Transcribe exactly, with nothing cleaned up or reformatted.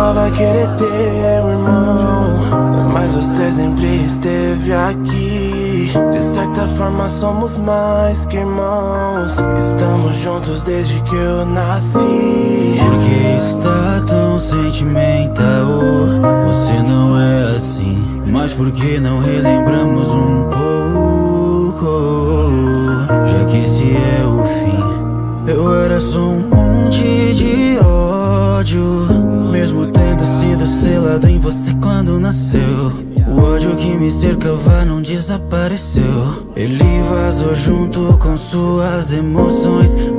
só vai querer ter um irmão, mas você sempre esteve aqui. De certa forma somos mais que irmãos, estamos juntos desde que eu nasci. Por que está tão sentimental? Você não é assim, mas por que não relembramos um pouco? Já que esse é o fim, eu era só um monte de ódio, mesmo tendo sido selado em você quando nasceu. O ódio que me cercava não desapareceu, ele vazou junto com suas emoções.